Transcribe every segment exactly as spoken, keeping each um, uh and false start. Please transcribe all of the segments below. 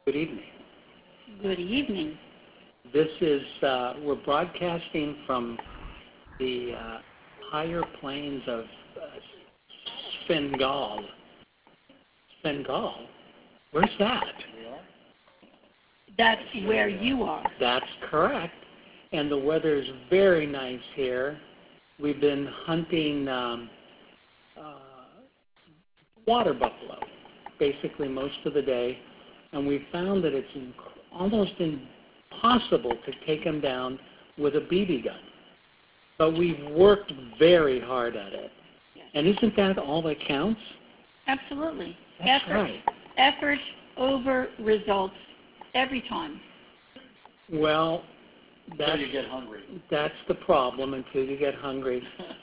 Good evening. Good evening. This is, uh, we're broadcasting from the uh, higher plains of uh, Svengal. Svengal? Where's that? That's where you are. That's correct. And the weather is very nice here. We've been hunting um, uh, water buffalo basically most of the day, and we found that it's inc- almost impossible to take them down with a B B gun. But we've worked very hard at it. Yes. And isn't that all that counts? Absolutely. That's effort, right. Effort over results every time. Well, that's, Until you get hungry. That's the problem, until you get hungry.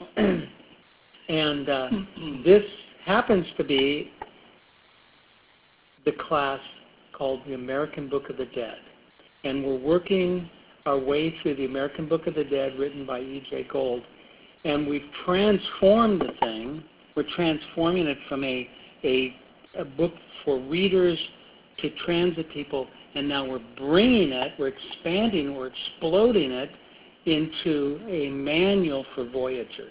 And uh, this happens to be the class called the American Book of the Dead. And we're working our way through the American Book of the Dead written by E J Gold. And we've transformed the thing. We're transforming it from a, a, a book for readers to transit people. And now we're bringing it, we're expanding, we're exploding it into a manual for voyagers.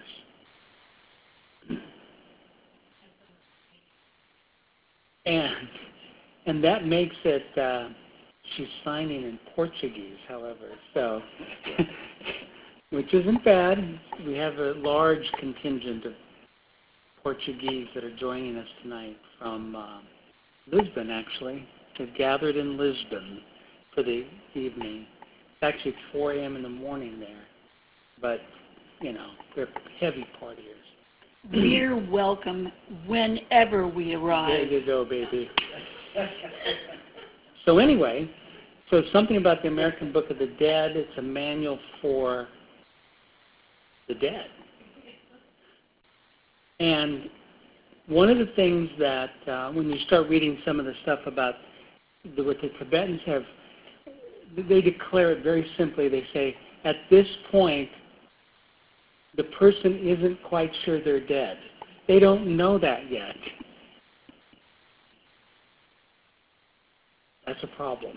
And and that makes it, uh, she's signing in Portuguese, however, so, which isn't bad. We have a large contingent of Portuguese that are joining us tonight from uh, Lisbon, actually. They've gathered in Lisbon for the evening. It's actually four a.m. in the morning there, but, you know, they're heavy partiers. We're welcome whenever we arrive. There you go, baby. So anyway, so something about the American Book of the Dead. It's a manual for the dead. And one of the things that uh, when you start reading some of the stuff about the, what the Tibetans have, they declare it very simply. They say, at this point, the person isn't quite sure they're dead. They don't know that yet. That's a problem.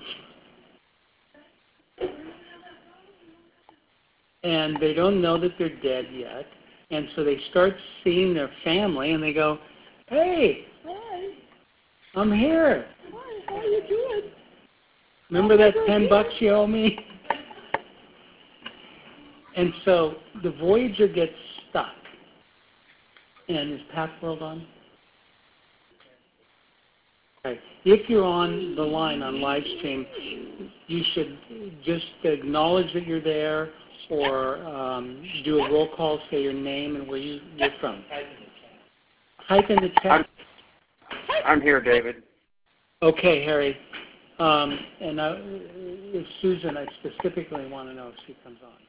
And they don't know that they're dead yet. And so they start seeing their family and they go, hey, Hi. I'm here. Hi, how are you doing? Remember that ten bucks you owe me? And so the Voyager gets stuck. And is Pathworld on? Okay. If you're on the line on live stream, you should just acknowledge that you're there or um, do a roll call, say your name and where you, you're from. Type in the chat. I'm, I'm here, David. Okay, Harry. Um, and uh, if Susan, I specifically want to know if she comes on.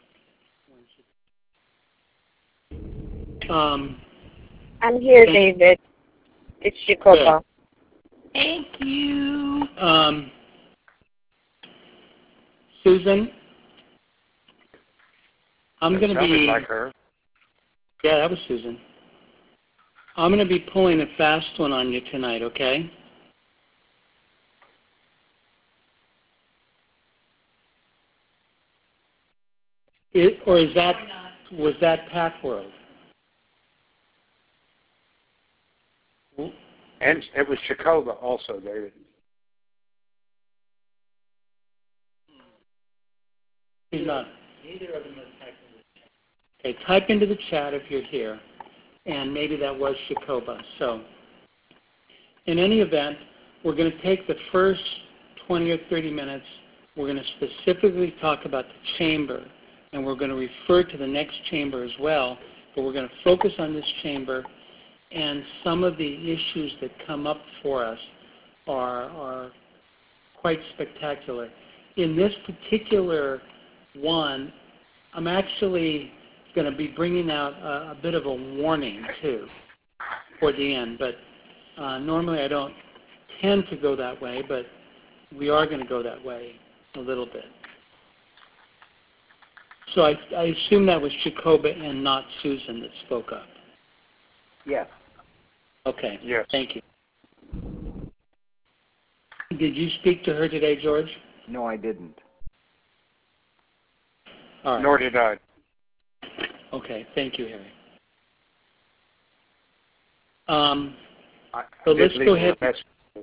Um, I'm here, David. It's Jacoba. Thank you. Um, Susan, I'm going to be... like her. Yeah, that was Susan. I'm going to be pulling a fast one on you tonight, okay? It, or is that, was that Pathworld? And it was Jacoba also, David. He's not. Neither of them is typed in the chat. Okay, type into the chat if you're here. And maybe that was Jacoba. So, in any event, we're going to take the first twenty or thirty minutes. We're going to specifically talk about the chamber. And we're going to refer to the next chamber as well. But we're going to focus on this chamber. And some of the issues that come up for us are, are quite spectacular. In this particular one, I'm actually going to be bringing out a, a bit of a warning, too, for the end. But uh, normally I don't tend to go that way, but we are going to go that way a little bit. So I, I assume that was Jacoba and not Susan that spoke up. Yes. Okay. Yes. Thank you. Did you speak to her today, George? No, I didn't. All right. Nor did I. Okay, thank you, Harry. Um, I, so I did let's leave go a ahead message.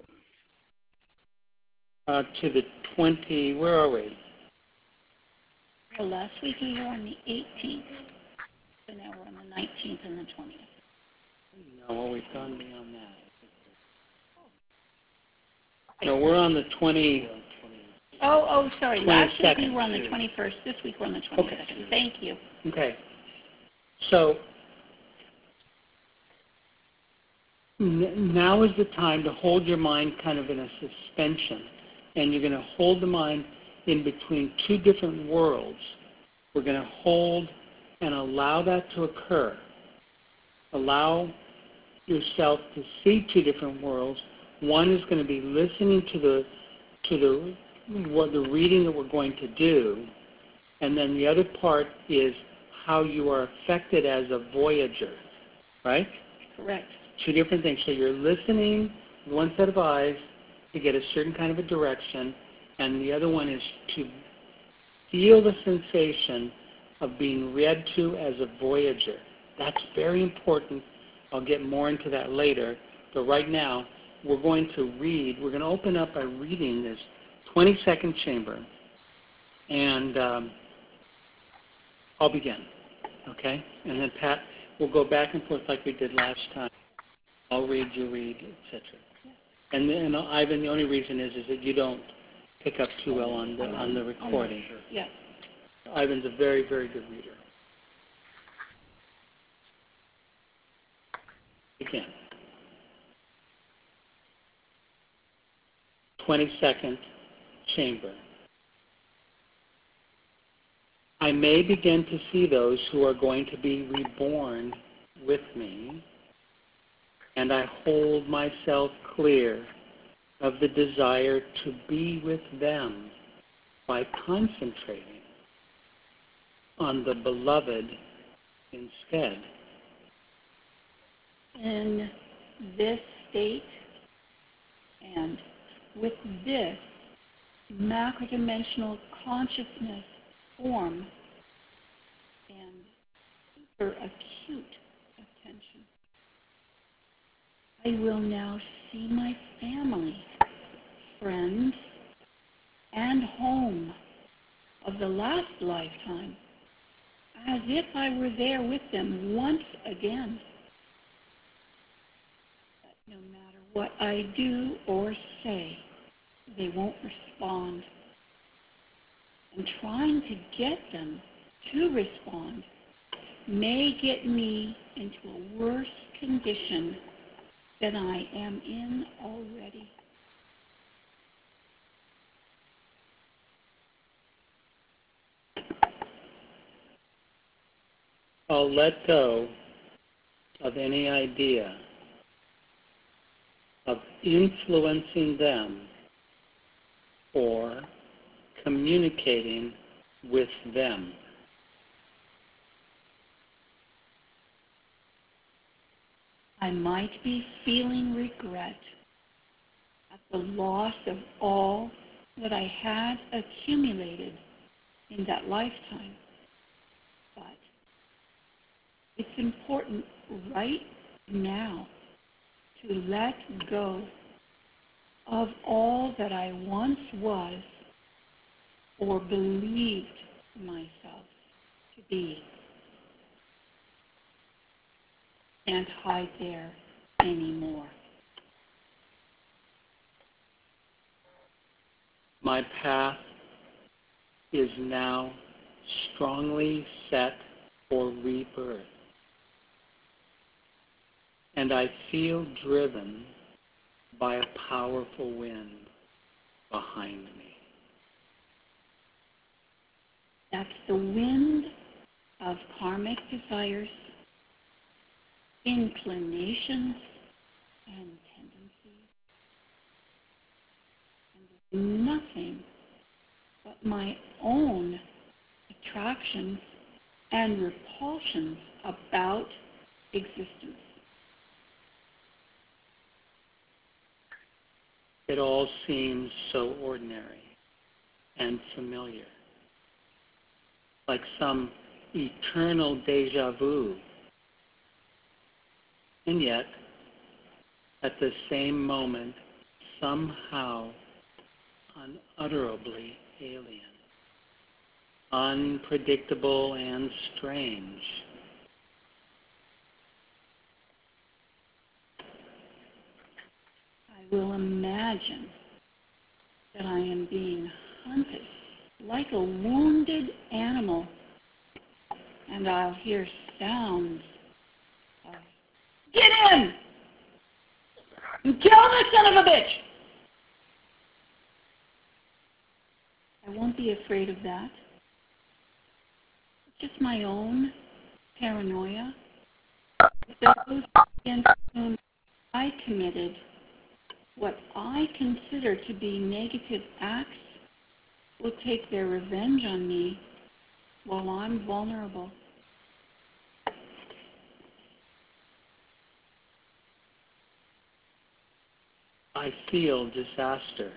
uh, to the twenty, where are we? Well, last week we were on the eighteenth, so now we're on the nineteenth and the twentieth. No, well, we've gone beyond that. No, we're on the twenty. Oh, oh, sorry. Last week we twenty-second. were on the twenty-first. This week we're on the twenty-second. Okay. Thank you. Okay. So n- now is the time to hold your mind kind of in a suspension, and you're going to hold the mind in between two different worlds. We're going to hold and allow that to occur. Allow yourself to see two different worlds. One is going to be listening to the to the what the reading that we're going to do, and then the other part is how you are affected as a voyager, right? Correct. Two different things. So you're listening, one set of eyes, to get a certain kind of a direction, and the other one is to feel the sensation of being read to as a voyager. That's very important. I'll get more into that later, but right now we're going to read. We're going to open up by reading this twenty-second chamber, and um, I'll begin, okay? And then Pat, we'll go back and forth like we did last time. I'll read, you read, et cetera. And then, Ivan, the only reason is is that you don't pick up too well on the on the recording. Yeah. Ivan's a very, very good reader. Again. twenty-second chamber. I may begin to see those who are going to be reborn with me, and I hold myself clear of the desire to be with them by concentrating on the beloved instead. In this state and with this macrodimensional consciousness form and super acute attention, I will now see my family, friends, and home of the last lifetime as if I were there with them once again. But no matter what I do or say, they won't respond. And trying to get them to respond may get me into a worse condition than I am in already. I'll let go of any idea of influencing them or communicating with them. I might be feeling regret at the loss of all that I had accumulated in that lifetime. But it's important right now to let go of all that I once was or believed myself to be. Can't hide there anymore. My path is now strongly set for rebirth, and I feel driven by a powerful wind behind me. That's the wind of karmic desires, inclinations, and tendencies. And it's nothing but my own attractions and repulsions about existence. it all seems so ordinary and familiar, like some eternal deja vu. And yet, at the same moment, somehow unutterably alien, unpredictable and strange. I will imagine that I am being hunted like a wounded animal, and I'll hear sounds of, "Get in! And kill the son of a bitch!" I won't be afraid of that. It's just my own paranoia. Those against whom I committed what I consider to be negative acts will take their revenge on me while I'm vulnerable. I feel disaster.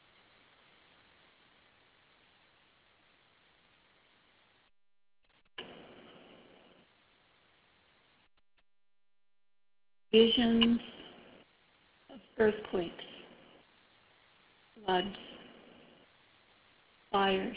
Visions of earthquakes, floods, fires,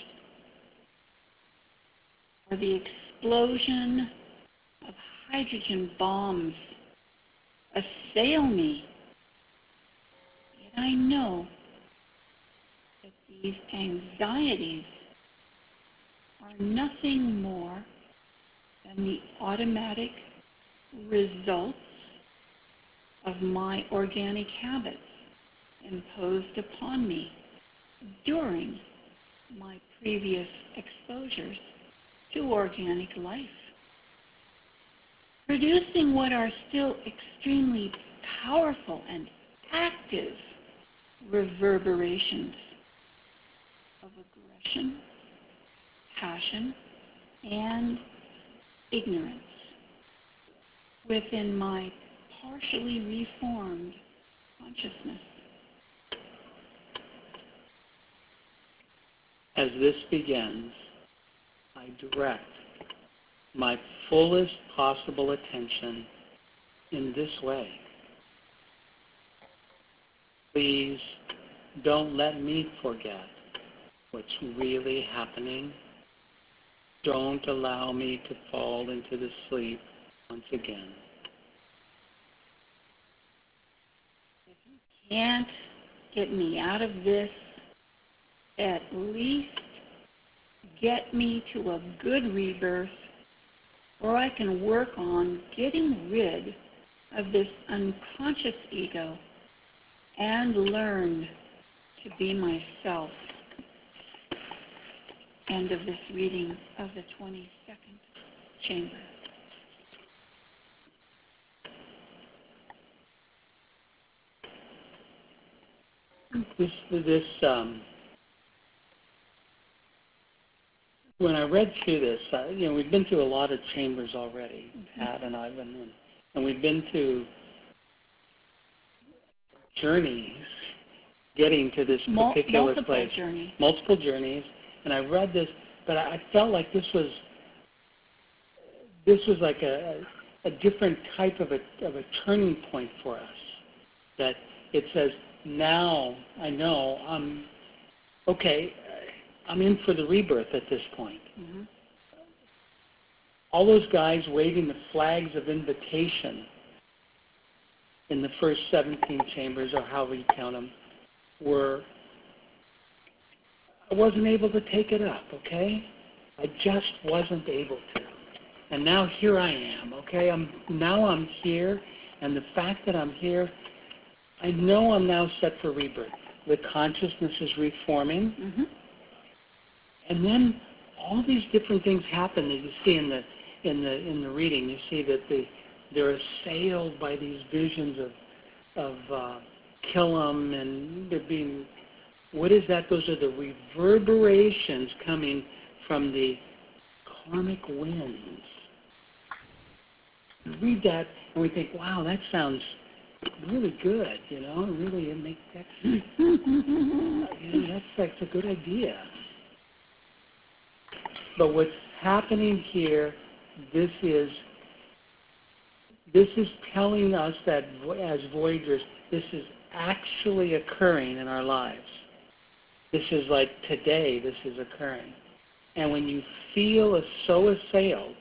or the explosion of hydrogen bombs assail me. Yet I know that these anxieties are nothing more than the automatic results of my organic habits imposed upon me during my previous exposures to organic life, producing what are still extremely powerful and active reverberations of aggression, passion, and ignorance within my partially reformed consciousness. As this begins, I direct my fullest possible attention in this way. Please don't let me forget what's really happening. Don't allow me to fall into the sleep once again. If you can't get me out of this, at least get me to a good rebirth, or I can work on getting rid of this unconscious ego and learn to be myself. End of this reading of the twenty-second chamber. This, this, um, when I read through this, uh, you know, we've been through a lot of chambers already, mm-hmm. Pat and I've been in, and we've been to journeys getting to this Mul- particular multiple place. Journeys. Multiple journeys. And I read this, but I felt like this was this was like a, a different type of a, of a turning point for us. That it says, now I know I'm, okay, I'm in for the rebirth at this point. Mm-hmm. All those guys waving the flags of invitation in the first seventeen chambers, or however you count them, were, I wasn't able to take it up, okay? I just wasn't able to. And now here I am, okay? I'm now I'm here, and the fact that I'm here, I know I'm now set for rebirth. The consciousness is reforming. Mm-hmm. And then all these different things happen that you see in the in the in the reading. You see that they they're assailed by these visions of of uh, Killam, and they're being, what is that? Those are the reverberations coming from the karmic winds. We read that and we think, wow, that sounds really good, you know, really it makes that, you know, that's, that's a good idea. But what's happening here, this is, this is telling us that as Voyagers, this is actually occurring in our lives. This is like today, this is occurring. And when you feel so assailed,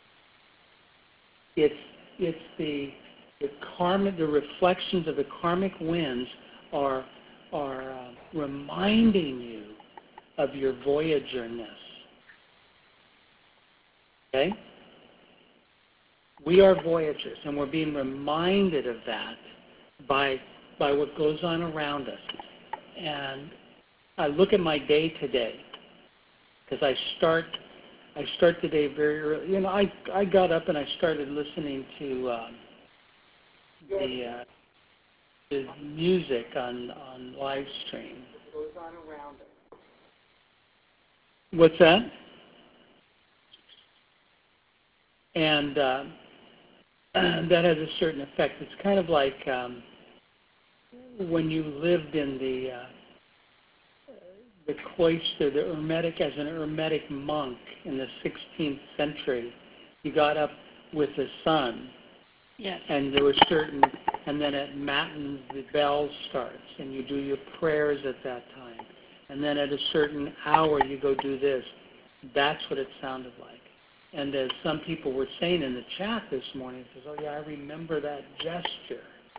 it's, it's the, the karmic, the reflections of the karmic winds are, are uh, reminding you of your Voyager-ness. Okay? We are Voyagers, and we're being reminded of that by, by what goes on around us. And I look at my day today, because I start, I start the day very early. You know, I, I got up and I started listening to um, the, uh, the music on, on live stream. What goes on around us. What's that? And uh, that has a certain effect. It's kind of like um, when you lived in the uh, the cloister, the Hermetic, as an Hermetic monk in the sixteenth century. You got up with the sun. Yes. And there were certain, and then at Matins the bell starts, and you do your prayers at that time. And then at a certain hour you go do this. That's what it sounded like. And as some people were saying in the chat this morning, it says, oh yeah, I remember that gesture.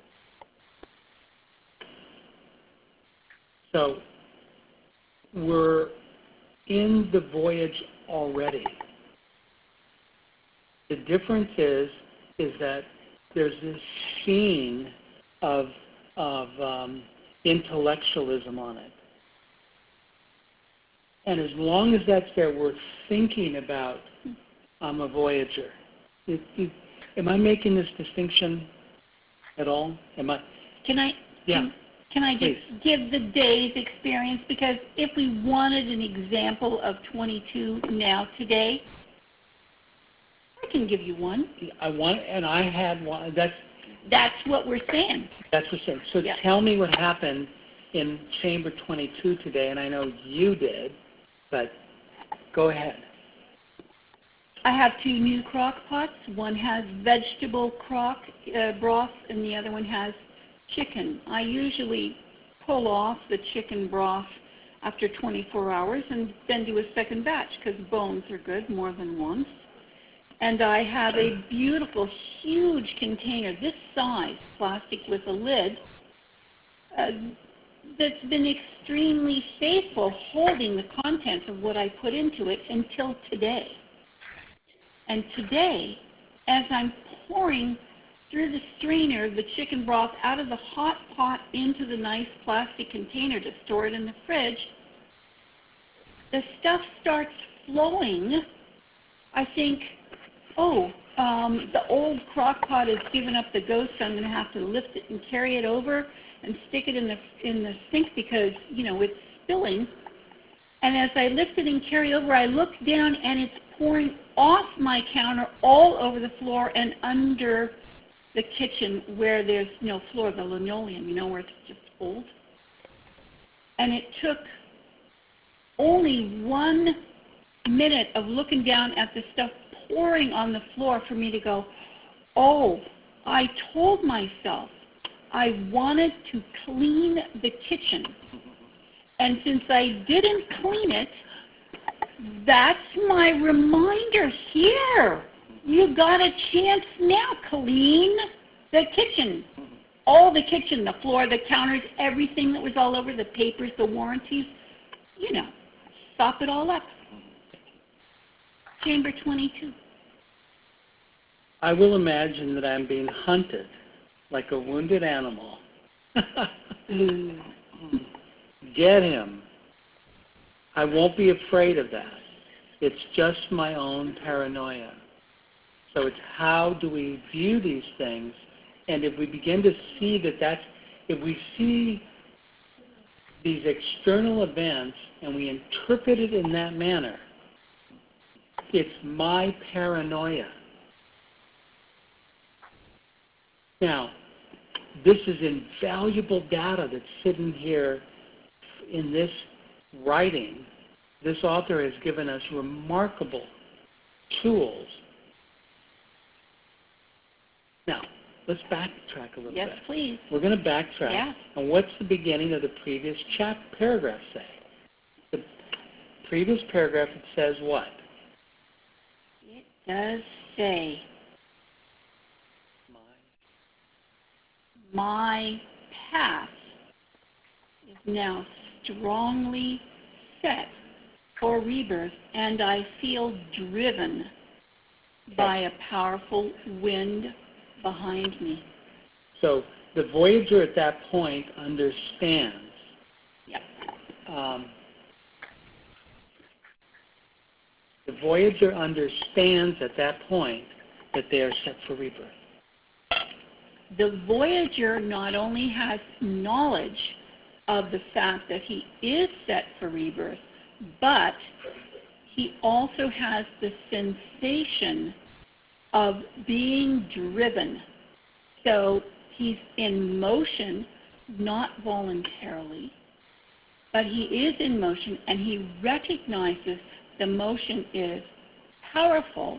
So we're in the voyage already. The difference is, is that there's this sheen of, of um, intellectualism on it. And as long as that's there, we're thinking about, I'm a Voyager. It, it, am I making this distinction at all? Am I? Can I? Yeah. Can, can I just Please. give the day's experience? Because if we wanted an example of twenty-two now today, I can give you one. I want, and I had one. That's That's what we're saying. that's the same. So Yeah. tell me what happened in Chamber twenty-two today, and I know you did, but go ahead. I have two new crock pots. One has vegetable crock uh, broth, and the other one has chicken. I usually pull off the chicken broth after twenty-four hours and then do a second batch because bones are good more than once. And I have a beautiful, huge container, this size, plastic with a lid, uh, that's been extremely faithful holding the contents of what I put into it until today. And today, as I'm pouring through the strainer the chicken broth out of the hot pot into the nice plastic container to store it in the fridge, the stuff starts flowing. I think, oh, um, the old crock pot has given up the ghost, so I'm going to have to lift it and carry it over and stick it in the, in the sink because, you know, it's spilling. And as I lift it and carry over, I look down and it's pouring off my counter all over the floor and under the kitchen where there's no floor, the linoleum, you know, where it's just old. And it took only one minute of looking down at the stuff pouring on the floor for me to go, oh, I told myself I wanted to clean the kitchen. And since I didn't clean it, that's my reminder here. You got a chance now, clean the kitchen. All the kitchen, the floor, the counters, everything that was all over, the papers, the warranties, you know, sop it all up. Chamber twenty-two. I will imagine that I'm being hunted like a wounded animal. Get him. I won't be afraid of that. It's just my own paranoia. So it's how do we view these things, and if we begin to see that that's, if we see these external events and we interpret it in that manner, it's my paranoia. Now, this is invaluable data that's sitting here in this writing. This author has given us remarkable tools. Now, let's backtrack a little Yes, bit. please. We're going to backtrack. Yeah. And what's the beginning of the previous chap paragraph say? The previous paragraph, it says what? It does say, my path is now strongly set for rebirth, and I feel driven by a powerful wind behind me. So the Voyager at that point understands. Yep. Um, the Voyager understands at that point that they are set for rebirth. The Voyager not only has knowledge of the fact that he is set for rebirth, but he also has the sensation of being driven. So he's in motion, not voluntarily, but he is in motion, and he recognizes the motion is powerful,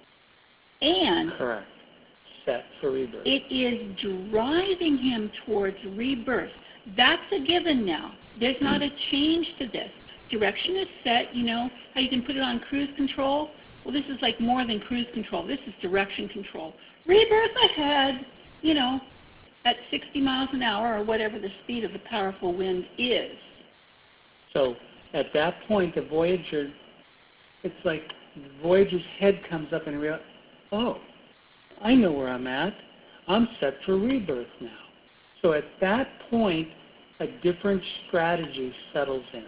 and Correct. Set for rebirth. it is driving him towards rebirth. That's a given now. There's not a change to this. Direction is set. You know how you can put it on cruise control? Well, this is like more than cruise control. This is direction control. Rebirth ahead, you know, at sixty miles an hour or whatever the speed of the powerful wind is. So at that point, the Voyager, it's like the Voyager's head comes up and realizes, oh, I know where I'm at. I'm set for rebirth now. So at that point, a different strategy settles in.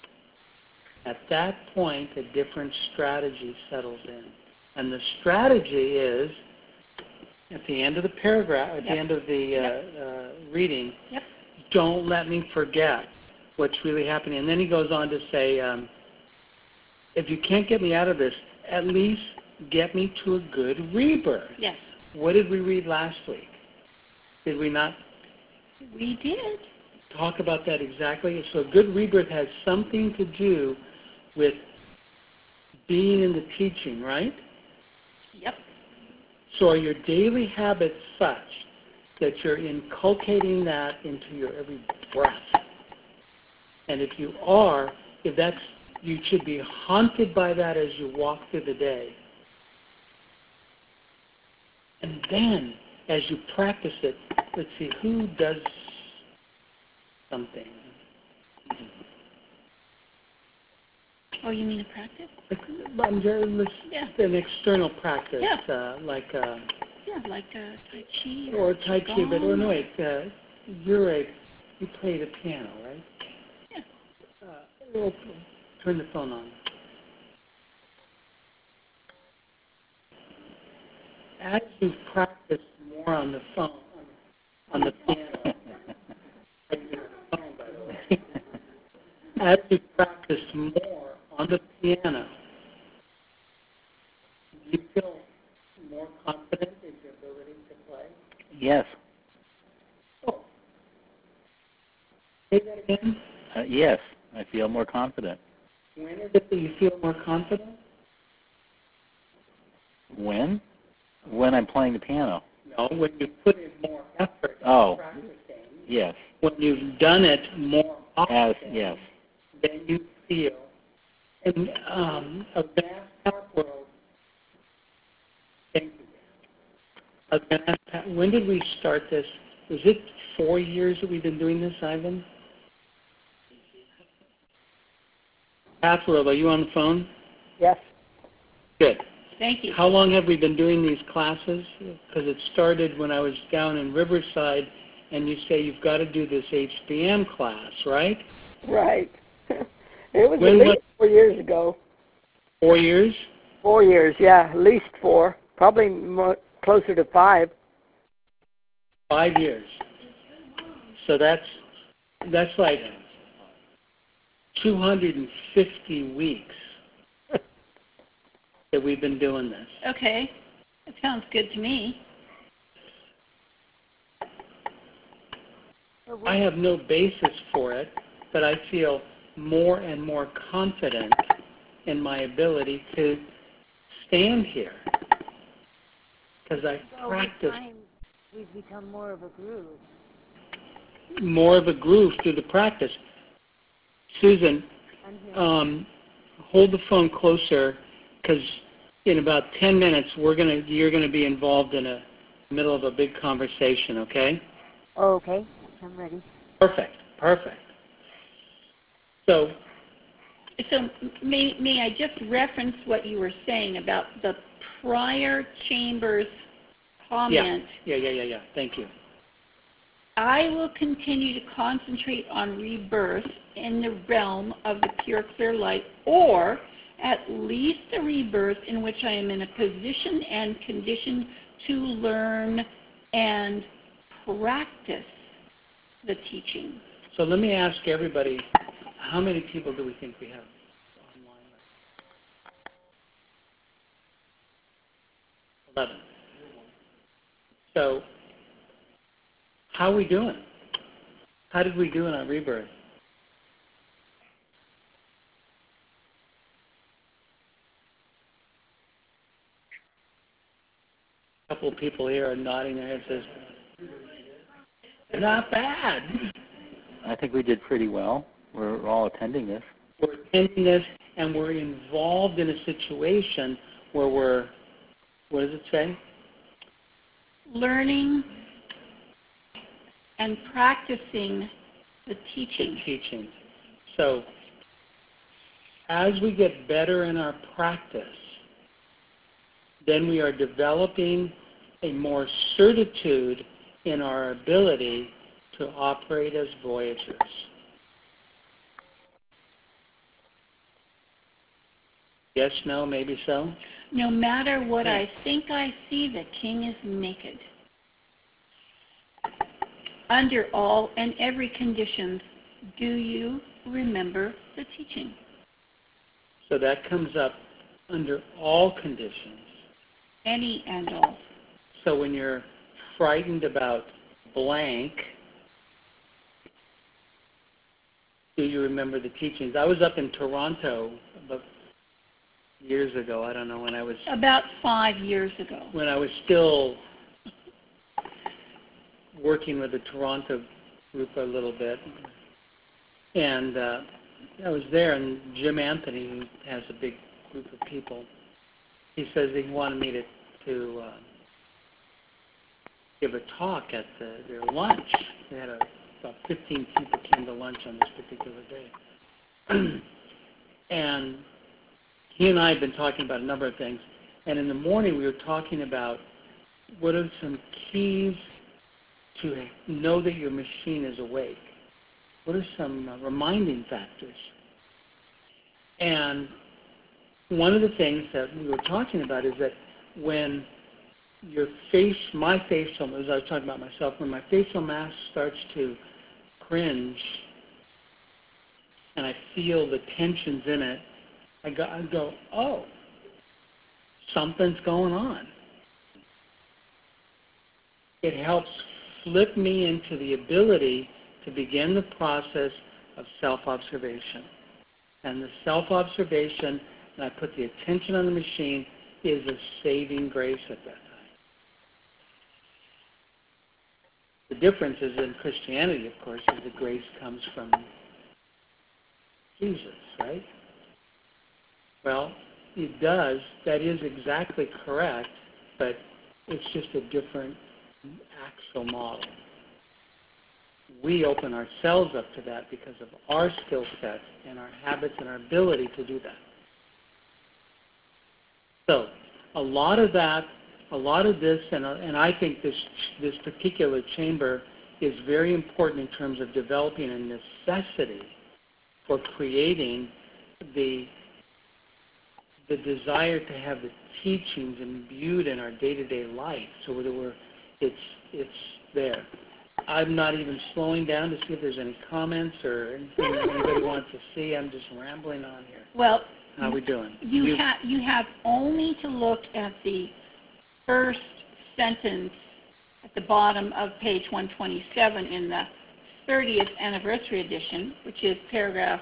At that point, a different strategy settles in. And the strategy is, at the end of the paragraph, at Yep. the end of the uh, Yep. uh, reading, Yep. don't let me forget what's really happening. And then he goes on to say, um, if you can't get me out of this, at least get me to a good rebirth. Yes, What did we read last week? Did we not we did. talk about that exactly? So a good rebirth has something to do with being in the teaching, right? Yep. So are your daily habits such that you're inculcating that into your every breath? And if you are, if that's, you should be haunted by that as you walk through the day. And then, as you practice it, let's see, who does something? Oh, you mean a practice? I'm just, Yeah. an external practice, Yeah. uh, like, uh, Yeah, like uh, Tai Chi. or Tai Chi, but or Qigong. no, wait, uh, you're a, you play the piano, right? Yeah. Uh, we'll turn the phone on. As you practice more on the phone, on the piano, as you practice more on the piano, do you feel more confident in your ability to play? Yes. Oh. Say that again. Uh, yes, I feel more confident. When is it that you feel more confident? When? When I'm playing the piano. No, when you put in more effort Oh. in practicing. Yes. When you've done it more often, As yes. then you feel. In um, a vast art world, thank you. A vast, when did we start this? Was it four years that we've been doing this, Ivan? Pathworld, are you on the phone? Yes. Good. Thank you. How long have we been doing these classes? Because it started when I was down in Riverside, and you say you've got to do this H B M class, right? Right. It was When at was- least four years ago. Four years? Four years, yeah, at least four. Probably more, closer to five. Five years. So that's that's like two hundred fifty weeks that we've been doing this. Okay. That sounds good to me. I have no basis for it, but I feel more and more confident in my ability to stand here because I So practiced with time, we've become more of a groove. more of a groove through the practice. Susan, I'm here. um, hold the phone closer because in about ten minutes we're gonna you're gonna be involved in a middle of a big conversation. Okay? Oh, okay, I'm ready. Perfect. Perfect. So. So may, may I just reference what you were saying about the prior chamber's comment? Yeah, yeah, yeah, yeah, yeah. Thank you. I will continue to concentrate on rebirth in the realm of the pure, clear light, or at least a rebirth in which I am in a position and condition to learn and practice the teaching. So let me ask everybody, how many people do we think we have online? eleven. So how are we doing? How did we do in our rebirth? A couple of people here are nodding their heads. Says, not bad. I think we did pretty well. We're all attending this. We're attending this, and we're involved in a situation where we're, what does it say? Learning and practicing the teaching. The teaching. So as we get better in our practice, then we are developing a more certitude in our ability to operate as voyagers. Yes, no, maybe so? No matter what I think I see, the king is naked. Under all and every conditions, do you remember the teaching? So that comes up under all conditions. Any and all. So when you're frightened about blank, do you remember the teachings? I was up in Toronto about years ago. I don't know when I was... About five years ago. When I was still working with the Toronto group a little bit. And uh, I was there, and Jim Anthony, who has a big group of people, he says he wanted me to, to uh, give a talk at the, their lunch. They had a, about fifteen people came to lunch on this particular day. And he and I had been talking about a number of things. And in the morning we were talking about what are some keys to know that your machine is awake. What are some uh, reminding factors? And one of the things that we were talking about is that when your face, my facial, as I was talking about myself, when my facial mask starts to cringe and I feel the tensions in it, I go, I go, oh, something's going on. It helps flip me into the ability to begin the process of self-observation. And the self-observation, and I put the attention on the machine, is a saving grace at that time. The difference is in Christianity, of course, is the grace comes from Jesus, right? Well, it does. That is exactly correct, but it's just a different actual model. We open ourselves up to that because of our skill set and our habits and our ability to do that. So a lot of that, a lot of this, and, and I think this, this particular chamber is very important in terms of developing a necessity for creating the, the desire to have the teachings imbued in our day-to-day life so that we're, it's, it's there. I'm not even slowing down to see if there's any comments or anything anybody wants to see. I'm just rambling on here. Well, how are we doing? You, you, ha- you have only to look at the first sentence at the bottom of page one twenty-seven in the thirtieth anniversary edition, which is paragraph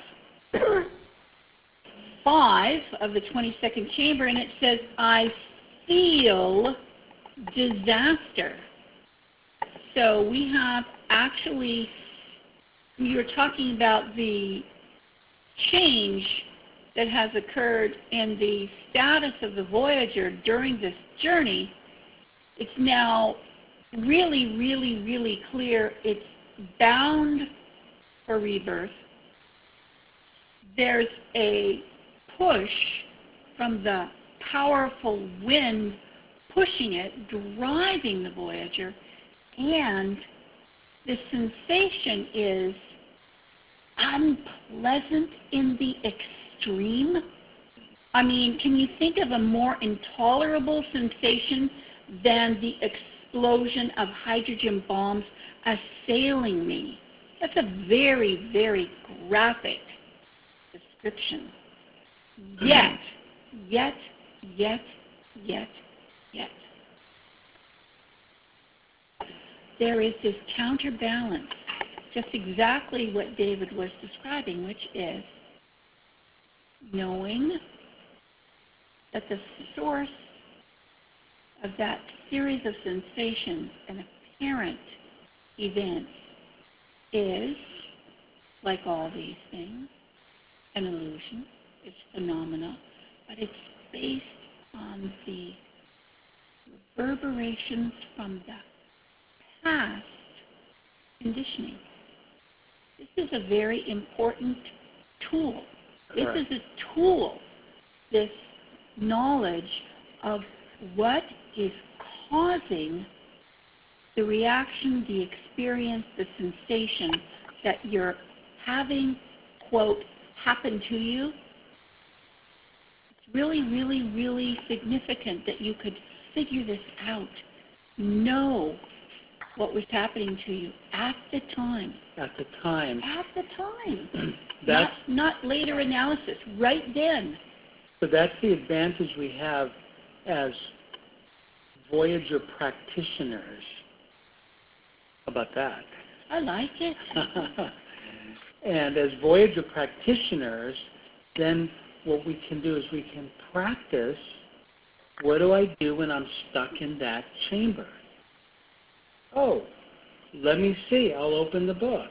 five of the twenty-second chamber, and it says, I feel disaster. So we have actually, you were talking about the change that has occurred in the status of the Voyager during this journey. It's now really, really, really clear it's bound for rebirth. There's a push from the powerful wind pushing it, driving the Voyager, and the sensation is unpleasant in the extreme. I mean, can you think of a more intolerable sensation than the explosion of hydrogen bombs assailing me? That's a very, very graphic description. Yet, yet, yet, yet, yet, there is this counterbalance, just exactly what David was describing, which is knowing that the source of that series of sensations and apparent events is, like all these things, an illusion. It's phenomena, but it's based on the reverberations from the past conditioning. This is a very important tool. This Correct. is a tool, this knowledge of what is causing the reaction, the experience, the sensation that you're having, quote, happen to you. It's really, really, really significant that you could figure this out, know what was happening to you at the time. At the time. At the time. That's, not, not later analysis, right then. so that's the advantage we have as Voyager practitioners. How about that? I like it. And as Voyager practitioners, then what we can do is we can practice, what do I do when I'm stuck in that chamber? Oh, let me see. I'll open the book.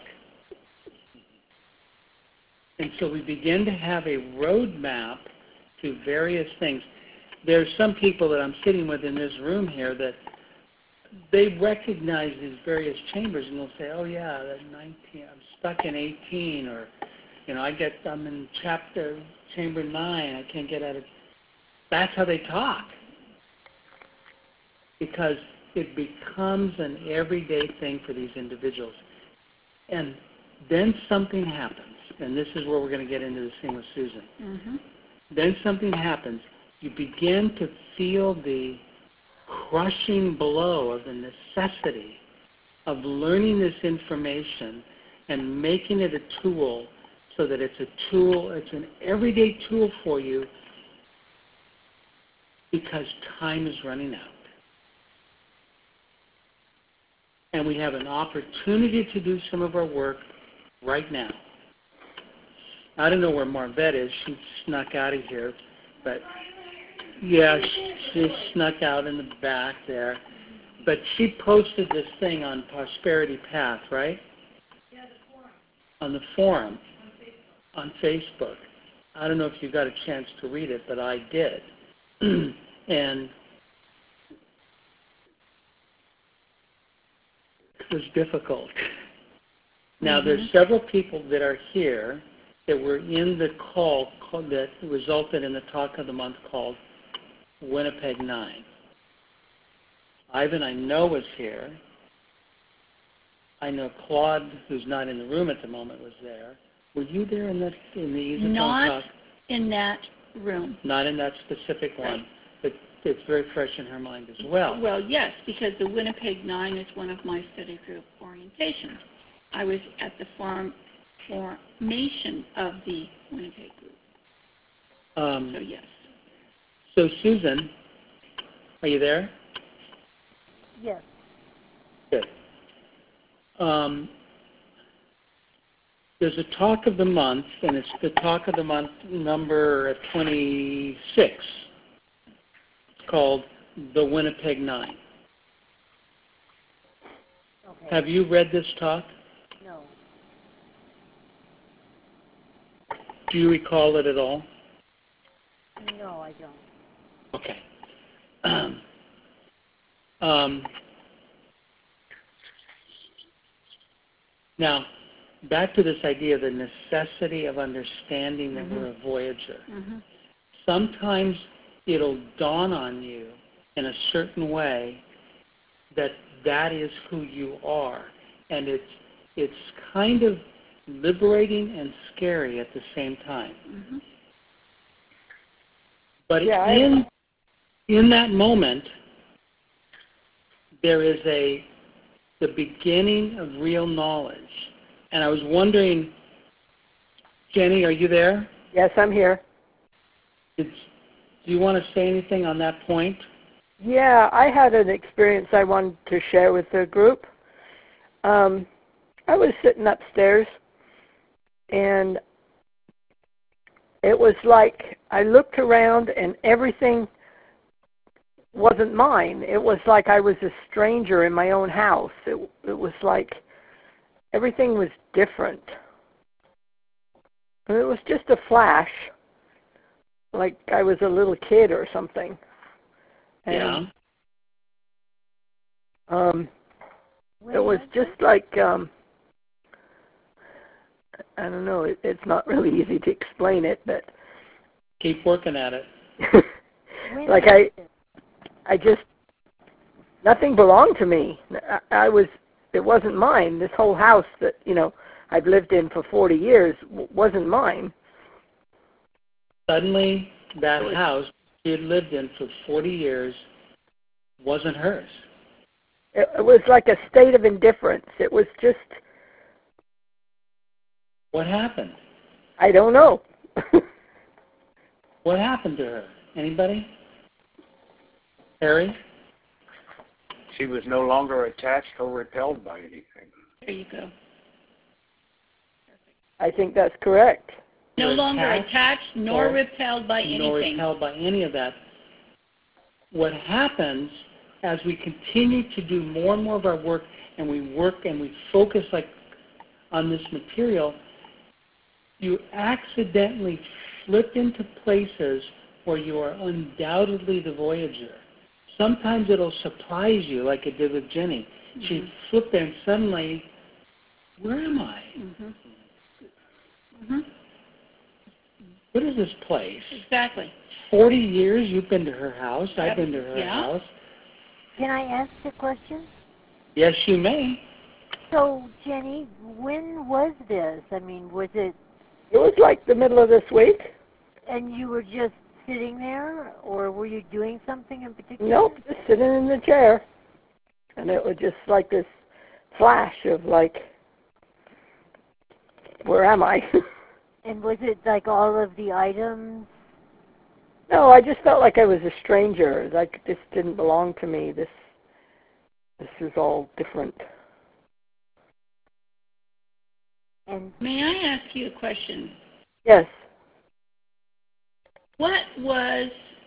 And so we begin to have a roadmap to various things. There's some people that I'm sitting with in this room here that they recognize these various chambers, and they'll say, oh, yeah, that nineteen, I'm stuck in eighteen, or, you know, I get, I'm in chapter, chamber nine, I can't get out of. That's how they talk. Because it becomes an everyday thing for these individuals. And then something happens, and this is where we're going to get into this thing with Susan. Mm-hmm. Then something happens. You begin to feel the crushing blow of the necessity of learning this information and making it a tool so that it's a tool, it's an everyday tool for you because time is running out. And we have an opportunity to do some of our work right now. I don't know where Marvette is. She snuck out of here. But, yeah, she, she snuck out in the back there. But she posted this thing on Prosperity Path, right? Yeah, the forum. On the forum. On Facebook. On Facebook. I don't know if you got a chance to read it, but I did. And it was difficult. Now, Mm-hmm. there's several people that are here that were in the call, call that resulted in the talk of the month called Winnipeg Nine. Ivan, I know, was here. I know Claude, who's not in the room at the moment, was there. Were you there in the in the Easy Not talk? in that room. Not in that specific one, but it's very fresh in her mind as well. Well, yes, because the Winnipeg Nine is one of my study group orientations. I was at the farm formation of the Winnipeg group. Um, So, yes. so, Susan, are you there? Yes. Good. Um, there's a talk of the month, and it's the talk of the month number twenty-six. It's called The Winnipeg Nine. Okay. Have you read this talk? No. Do you recall it at all? No, I don't. Okay. um, now, back to this idea of the necessity of understanding that Mhm. we're a voyager. Mm-hmm. Sometimes it'll dawn on you in a certain way that that is who you are. And it's it's kind of liberating and scary at the same time. Mm-hmm. But Yeah, I- in in that moment, there is a the beginning of real knowledge. And I was wondering, Jenny, are you there? Yes, I'm here. It's, do you want to say anything on that point? Yeah, I had an experience I wanted to share with the group. Um, I was sitting upstairs, and it was like I looked around and everything wasn't mine. It was like I was a stranger in my own house. It, it was like everything was different. And it was just a flash, like I was a little kid or something. And, Yeah. Um, When it was was just like, um, I don't know, it, it's not really easy to explain it, but Keep working at it. When like was I, it? I just, nothing belonged to me. I, I was, it wasn't mine. This whole house that, you know, I've lived in for forty years w- wasn't mine. Suddenly, that house she had lived in for forty years wasn't hers. It, it was like a state of indifference. It was just, What happened? I don't know. What happened to her? Anybody? Harry? She was no longer attached or repelled by anything. There you go. I think that's correct. No You're longer attached attached nor or- repelled by Nor anything. repelled by any of that. What happens as we continue to do more and more of our work, and we work and we focus like on this material, you accidentally flip into places where you are undoubtedly the voyager. Sometimes it'll surprise you, like it did with Jenny. Mm-hmm. She flipped there, and suddenly, where am I? Mm-hmm. Mm-hmm. What is this place? Exactly. Forty years you've been to her house. I've Yep. been to her Yeah. house. Can I ask a question? Yes, you may. So, Jenny, when was this? I mean, was it, It was like the middle of this week. and you were just sitting there, or were you doing something in particular? Nope, just sitting in the chair. And it was just like this flash of like, where am I? And was it like all of the items? No, I just felt like I was a stranger. Like this didn't belong to me. This, this is all different. And May I ask you a question? Yes. What was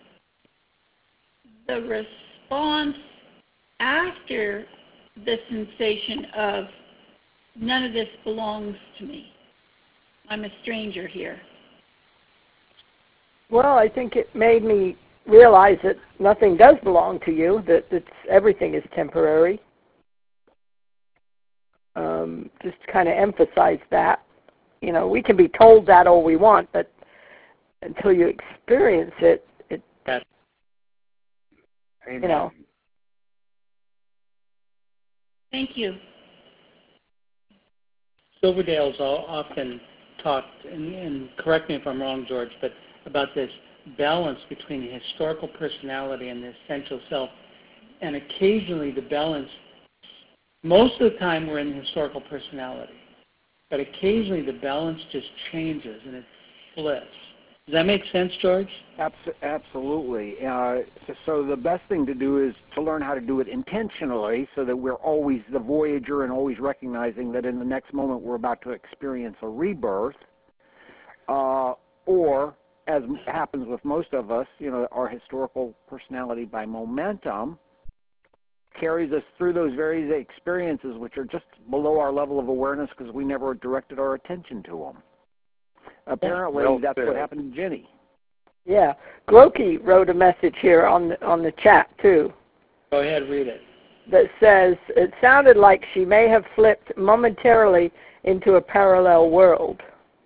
the response after the sensation of none of this belongs to me? I'm a stranger here. Well, I think it made me realize that nothing does belong to you. That it's everything is temporary. Um, just kind of emphasize that. You know, we can be told that all we want, but until you experience it, it Amen. You know. Thank you. Silverdale's all often talked, and, and correct me if I'm wrong, George, but about this balance between the historical personality and the essential self. And occasionally the balance, most of the time we're in the historical personality, but occasionally the balance just changes and it flips. Does that make sense, George? Abs- absolutely. Uh, so, so the best thing to do is to learn how to do it intentionally so that we're always the voyager and always recognizing that in the next moment we're about to experience a rebirth. Uh, or, as happens with most of us, you know, our historical personality by momentum carries us through those very experiences which are just below our level of awareness because we never directed our attention to them. Apparently, Well that's said. what happened to Jenny. Yeah. Gloki wrote a message here on the, on the chat, too, Go ahead, read it. that says, it sounded like she may have flipped momentarily into a parallel world.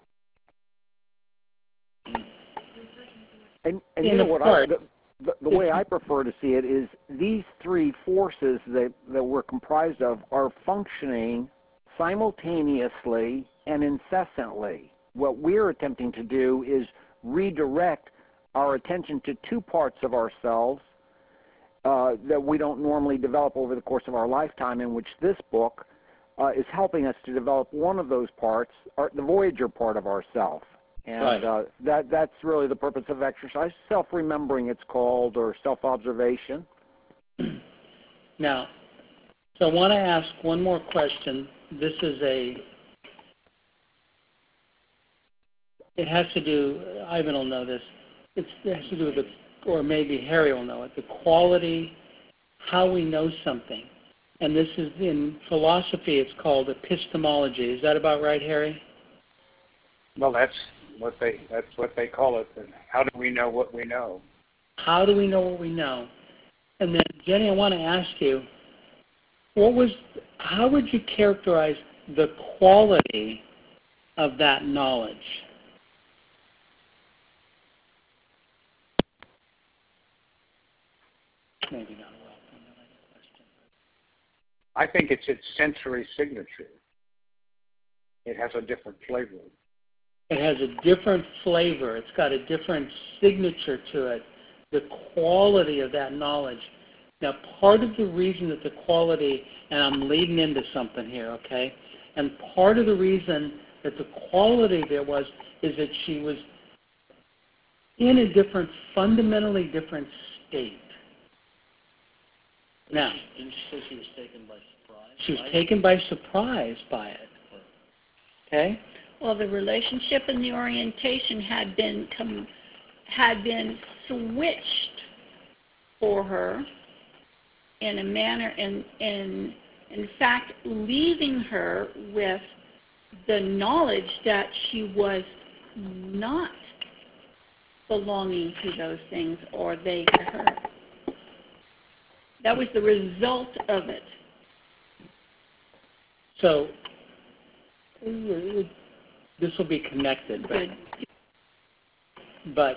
And, and In you know a what? I, part. the, the, the way I prefer to see it is these three forces that, that we're comprised of are functioning simultaneously and incessantly. What we're attempting to do is redirect our attention to two parts of ourselves uh, that we don't normally develop over the course of our lifetime, in which this book uh, is helping us to develop one of those parts, our, the Voyager part of ourself. And Right. uh, that that's really the purpose of exercise. Self-remembering, it's called, or self-observation. Now, so I want to ask one more question. This is a, it has to do, Ivan will know this, it's, it has to do with, the, or maybe Harry will know it, the quality, how we know something. And this is, in philosophy, it's called epistemology. Is that about right, Harry? Well, that's what they that's what they call it. And how do we know what we know? How do we know what we know? And then, Jenny, I want to ask you, what was, how would you characterize the quality of that knowledge? Maybe not a well-formulated question. I think it's its sensory signature. It has a different flavor. It has a different flavor. It's got a different signature to it. The quality of that knowledge. Now, part of the reason that the quality, and I'm leading into something here, okay? And part of the reason that the quality there was is that she was in a different, fundamentally different state. Now, Didn't she say she was taken by surprise? she was taken by surprise by it. Okay? Well, the relationship and the orientation had been com- had been switched for her in a manner, in in in fact, leaving her with the knowledge that she was not belonging to those things, or they to her. That was the result of it. So, this will be connected, but, Good. but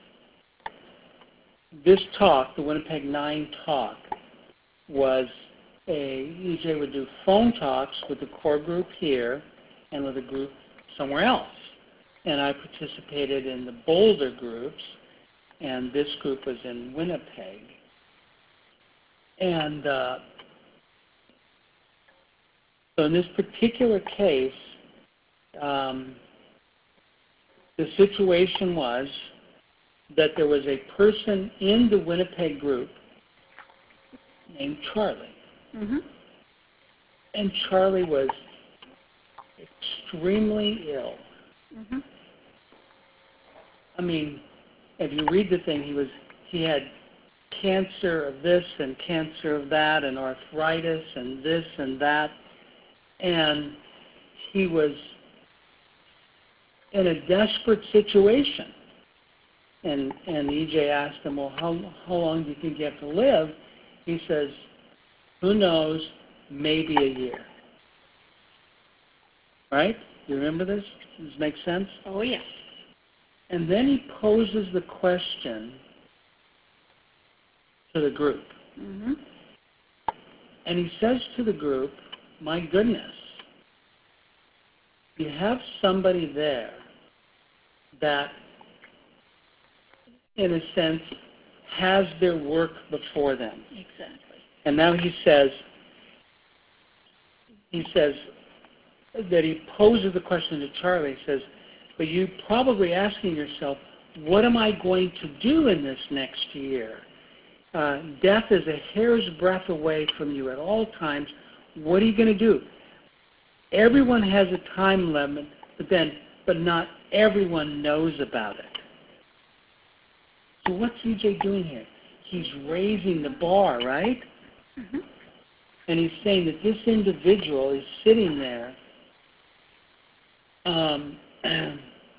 this talk, the Winnipeg Nine talk, was a, E J would do phone talks with the core group here and with a group somewhere else. And I participated in the Boulder groups, and this group was in Winnipeg. And uh, so in this particular case, um, the situation was that there was a person in the Winnipeg group named Charlie. Mm-hmm. And Charlie was extremely ill. Mm-hmm. I mean, if you read the thing, he was he had cancer of this and cancer of that and arthritis and this and that. And he was in a desperate situation. And and E J asked him, well, how, how long do you think you have to live? He says, who knows, maybe a year. Right? You remember this? Does this make sense? Oh, yes. And then he poses the question to the group. Mm-hmm. And he says to the group, my goodness, you have somebody there that, in a sense, has their work before them. Exactly. And now he says, he says that he poses the question to Charlie. He says, but you're probably asking yourself, what am I going to do in this next year? Uh, death is a hair's breadth away from you at all times. What are you going to do? Everyone has a time limit, but then, but not everyone knows about it. So what's E J doing here? He's raising the bar, right? Mm-hmm. And he's saying that this individual is sitting there, um, and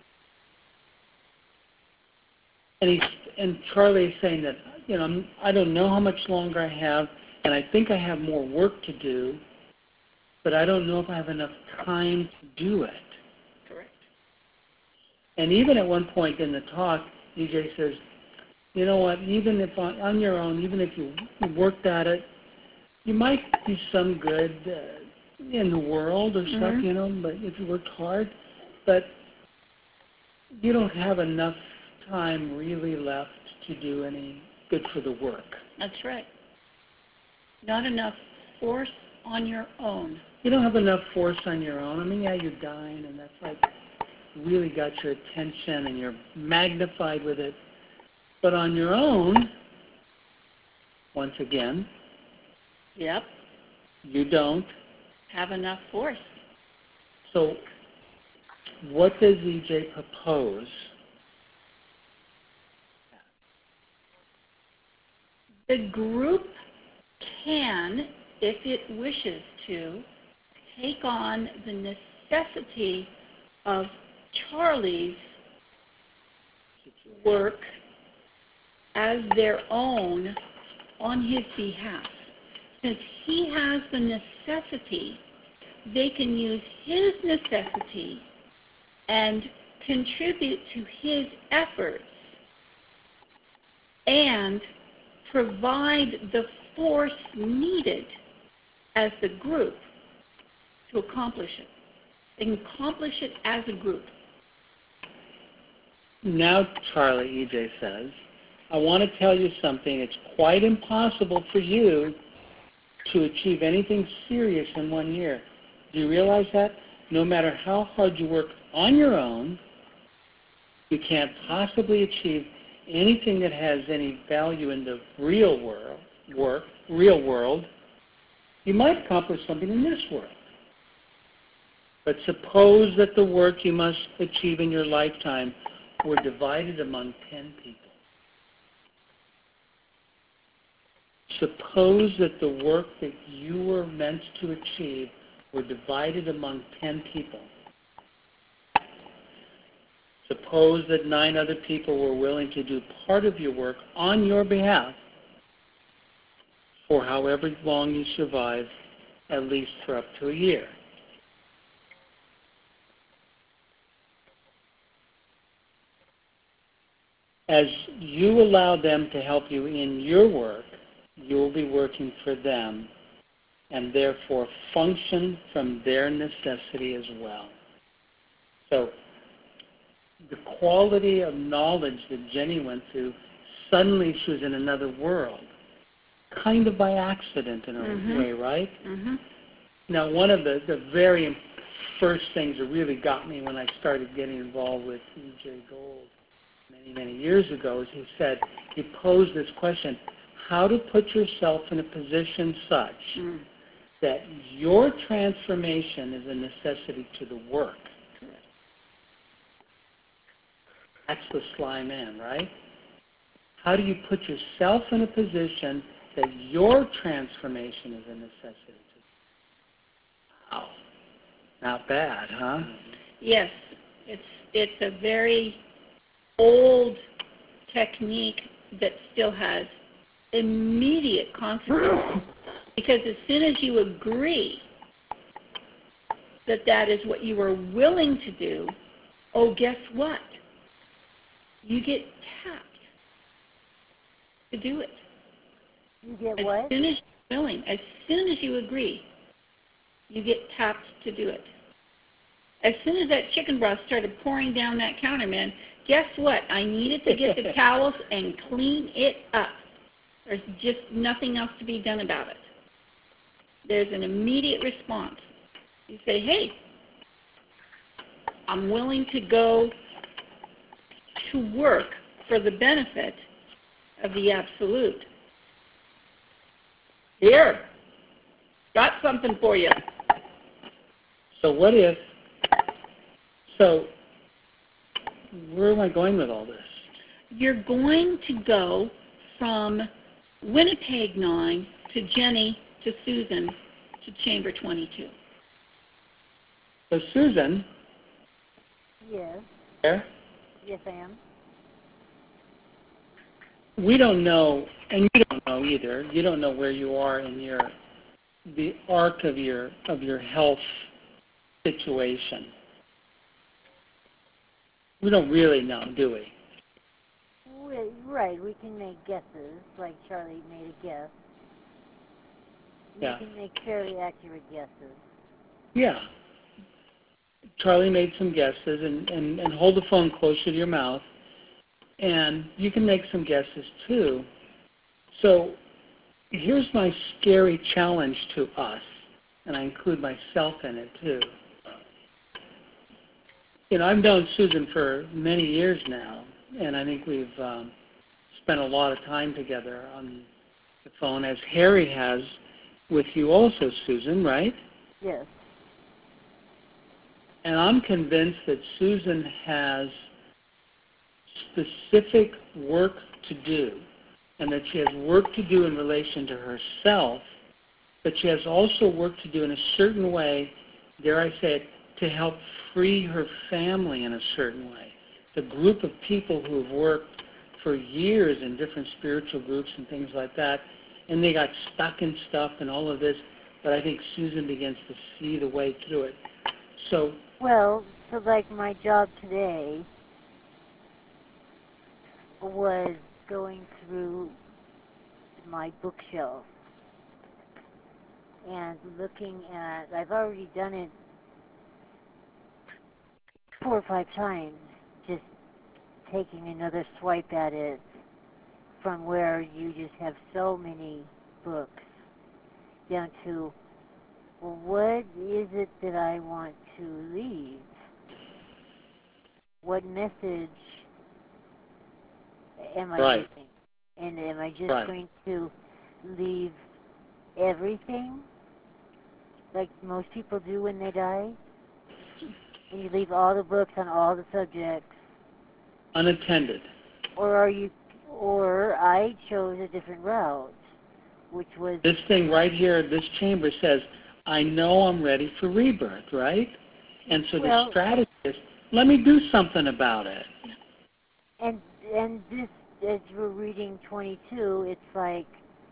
he's and Charlie is saying that, you know, I'm, I don't know how much longer I have, and I think I have more work to do, but I don't know if I have enough time to do it. Correct. And even at one point in the talk, E J says, you know what, even if on, on your own, even if you worked at it, you might do some good uh, in the world or Mm-hmm. stuff, you know, but if you worked hard, but you don't have enough time really left to do any good for the work. That's right. Not enough force on your own. You don't have enough force on your own. I mean, yeah, you're dying, and that's like really got your attention, and you're magnified with it. But on your own, once again, Yep. you don't. Have enough force. So what does E J propose? The group can, if it wishes to, take on the necessity of Charlie's work as their own on his behalf. Since he has the necessity, they can use his necessity and contribute to his efforts and provide the force needed as the group to accomplish it. They can accomplish it as a group. Now, Charlie, E J says, I want to tell you something. It's quite impossible for you to achieve anything serious in one year. Do you realize that? No matter how hard you work on your own, you can't possibly achieve anything that has any value in the real world, work, real world. You might accomplish something in this world. But suppose that the work you must achieve in your lifetime were divided among ten people. Suppose that the work that you were meant to achieve were divided among ten people. Suppose that nine other people were willing to do part of your work on your behalf for however long you survive, at least for up to a year. As you allow them to help you in your work, you will be working for them and therefore function from their necessity as well. So the quality of knowledge that Jenny went through, suddenly she was in another world, kind of by accident in a Mm-hmm. way, right? Mm-hmm. Now, one of the, the very first things that really got me when I started getting involved with E J Gold many, many years ago is he said, he posed this question, how to put yourself in a position such Mm. that your transformation is a necessity to the work. That's the sly man, right? How do you put yourself in a position that your transformation is a necessity to? Wow. Not bad, huh? Yes, it's it's a very old technique that still has immediate consequences. Because as soon as you agree that that is what you are willing to do, oh, guess what? You get tapped to do it. You get As what? soon as you're willing, as soon as you agree, you get tapped to do it. As soon as that chicken broth started pouring down that counter, man, guess what? I needed to get the towels and clean it up. There's just nothing else to be done about it. There's an immediate response. You say, hey, I'm willing to go to work for the benefit of the absolute. Here, got something for you. So what if, so where am I going with all this? You're going to go from Winnipeg nine to Jenny to Susan to Chamber twenty-two. So Susan, Yes. there, Yes, I am. we don't know, and you don't know either. You don't know where you are in your the arc of your of your health situation. We don't really know, do we? We, right, we can make guesses, like Charlie made a guess. We Yeah. can make fairly accurate guesses. Yeah. Charlie made some guesses, and, and, and hold the phone closer to your mouth, and you can make some guesses too. So here's my scary challenge to us, and I include myself in it too. You know, I've known Susan for many years now, and I think we've um, spent a lot of time together on the phone, as Harry has with you also, Susan, right? Yes. And I'm convinced that Susan has specific work to do, and that she has work to do in relation to herself, but she has also work to do in a certain way, dare I say it, to help free her family in a certain way. The group of people who have worked for years in different spiritual groups and things like that, and they got stuck in stuff and all of this, but I think Susan begins to see the way through it. So, Well, so like my job today was going through my bookshelf and looking at, I've already done it four or five times, just taking another swipe at it from where you just have so many books down to, well, what is it that I want to leave? What message am I Right. giving? And am I just Right. going to leave everything like most people do when they die? And you leave all the books on all the subjects? unattended. Or are you, or I chose a different route, which was, This thing right here, this chamber says, I know I'm ready for rebirth, right? And so the well, strategy is, let me do something about it. and and this, as we're reading twenty-two, it's like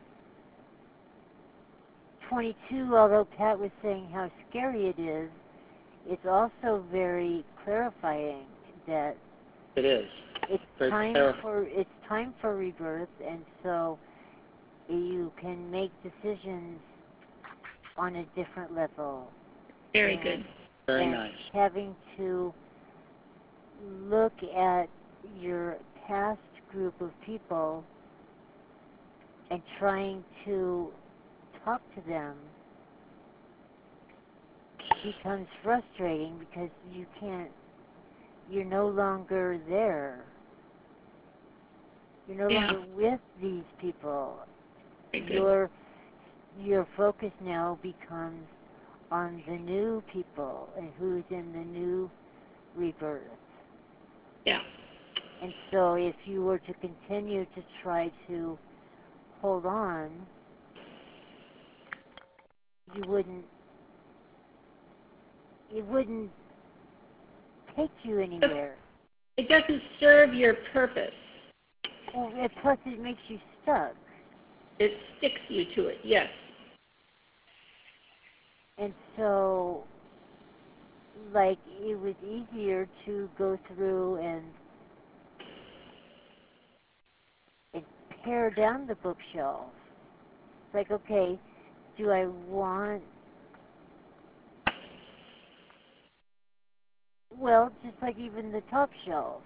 twenty-two, although Pat was saying how scary it is, it's also very clarifying that It is. it's Very time clarifying. for it's time for rebirth, and so you can make decisions on a different level. Very and, good. Very and nice. having to look at your past group of people and trying to talk to them becomes frustrating because you can't, you're no longer there. You're no Yeah. longer with these people. Very good. Your, your focus now becomes on the new people and who's in the new rebirth. Yeah. And so if you were to continue to try to hold on, you wouldn't, it wouldn't take you anywhere. It doesn't serve your purpose. Well, and plus it makes you stuck. It sticks you to it, yes. And so, like, it was easier to go through and, and pare down the bookshelf. It's like, okay, do I want, well, just like even the top shelf.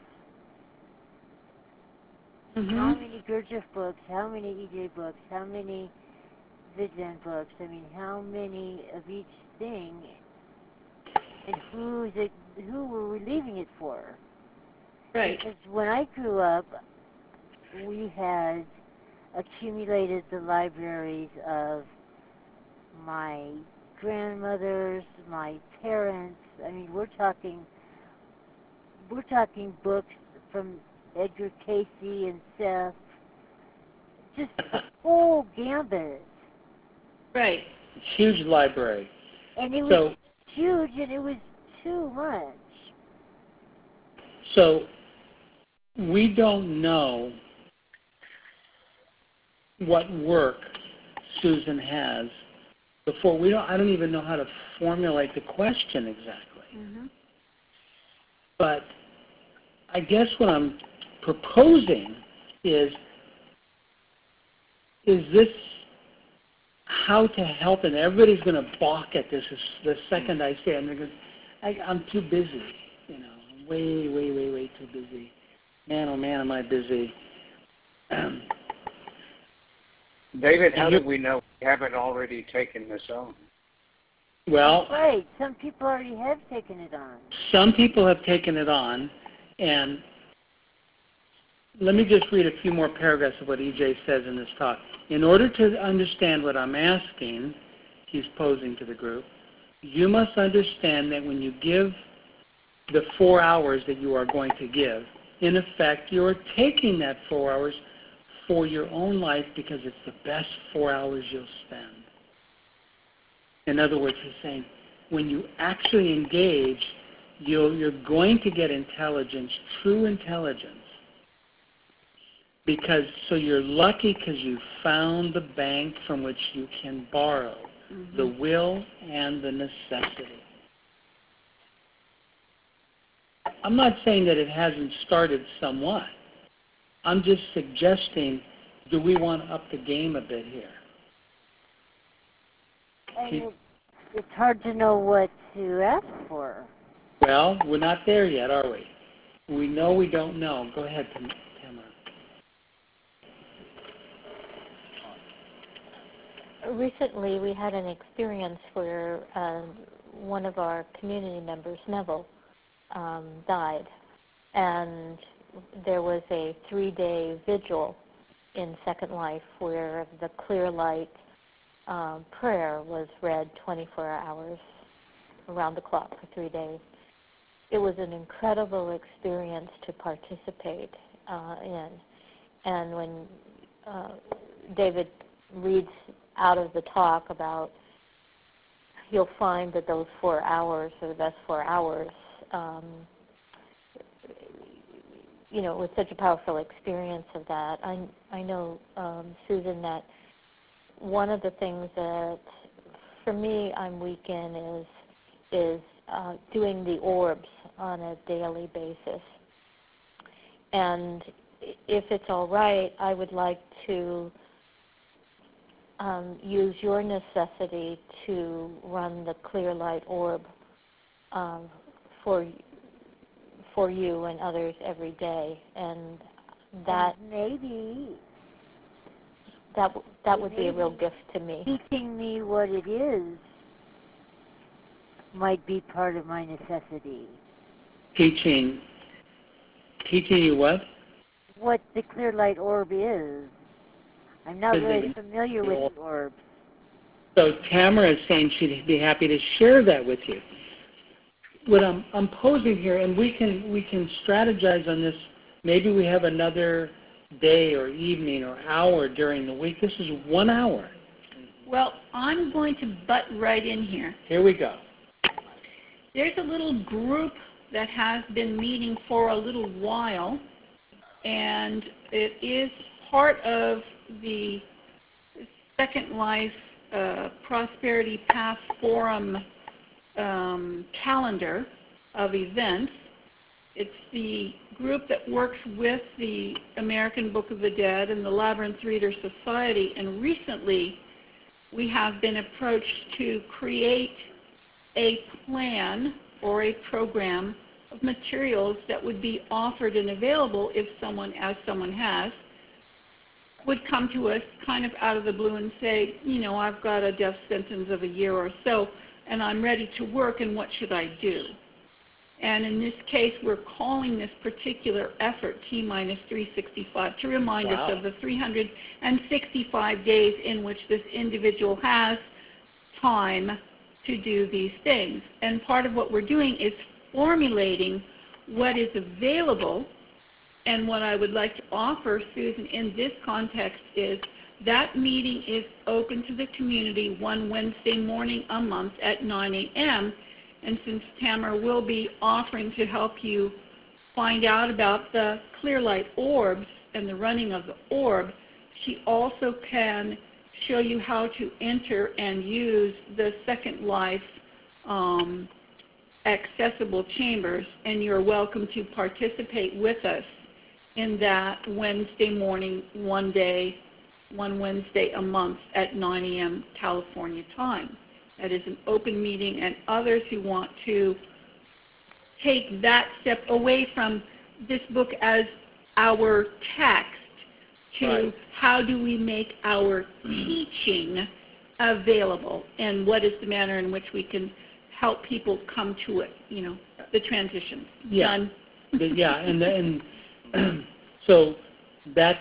Mm-hmm. How many Gurdjieff books, how many E J books, how many Vidyan books, I mean, how many of each thing, and who is it, who were we leaving it for? Right. Because when I grew up, we had accumulated the libraries of my grandmothers, my parents. I mean, we're talking, we're talking books from Edgar Casey and Seth, just the whole gambit. Right. Huge library. And it was So, huge, and it was too much. so we don't know what work Susan has before we don't. I don't even know how to formulate the question exactly. Mm-hmm. But I guess what I'm proposing is is this how to help, and everybody's going to balk at this as the second I say it, and they're going, I, I'm too busy, you know, I'm way, way, way, way too busy. Man, oh man, am I busy. Um, David, how And you- do we know we haven't already taken this on? well, Right. Some people already have taken it on. some people have taken it on, and let me just read a few more paragraphs of what E J says in this talk. In order to understand what I'm asking, he's posing to the group, you must understand that when you give the four hours that you are going to give, in effect, you are taking that four hours for your own life because it's the best four hours you'll spend. In other words, he's saying, when you actually engage, you'll, you're going to get intelligence, true intelligence. Because, so you're lucky because you found the bank from which you can borrow, Mm-hmm. the will and the necessity. I'm not saying that it hasn't started somewhat. I'm just suggesting, do we want to up the game a bit here? And Keep- it, it's hard to know what to ask for. Well, we're not there yet, are we? We know we don't know. Go ahead, Tam- Tamara. Recently, we had an experience where uh, one of our community members, Neville, um, died, and there was a three-day vigil in Second Life where the Clear Light um, prayer was read twenty-four hours around the clock for three days. It was an incredible experience to participate uh, in, and when uh, David reads out of the talk about, you'll find that those four hours are the best four hours. Um, you know, it was such a powerful experience of that. I, I know, um, Susan, that one of the things that, for me, I'm weak in is, is uh, doing the orbs on a daily basis. And if it's all right, I would like to Um, use your necessity to run the Clear Light Orb um, for for you and others every day, and that And maybe that that would be a maybe real gift to me. teaching me what it is might be part of my necessity. Teaching, teaching you what? What the Clear Light Orb is. I'm not very Physics. familiar with the orbs. So Tamara is saying she'd be happy to share that with you. What I'm, I'm posing here, and we can we can strategize on this. Maybe we have another day or evening or hour during the week. This is one hour. Well, I'm going to butt right in here. Here we go. There's a little group that has been meeting for a little while, and it is part of the Second Life uh, Prosperity Path Forum um, calendar of events. It's the group that works with the American Book of the Dead and the Labyrinth Reader Society, and recently we have been approached to create a plan or a program of materials that would be offered and available if someone, as someone has, would come to us kind of out of the blue and say, you know, I've got a death sentence of a year or so, and I'm ready to work, and what should I do? And in this case, we're calling this particular effort T minus three sixty-five to remind Wow. us of the three hundred sixty-five days in which this individual has time to do these things. And part of what we're doing is formulating what is available. And what I would like to offer, Susan, in this context is that meeting is open to the community one Wednesday morning a month at nine a m And since Tamara will be offering to help you find out about the clear light orbs and the running of the orb, she also can show you how to enter and use the Second Life um, accessible chambers, and you're welcome to participate with us in that Wednesday morning, one day, one Wednesday a month at nine a m California time. That is an open meeting, and others who want to take that step away from this book as our text to Right. how do we make our teaching available, and what is the manner in which we can help people come to it, you know, the transition. Yeah. Done. The- yeah, and then, so that's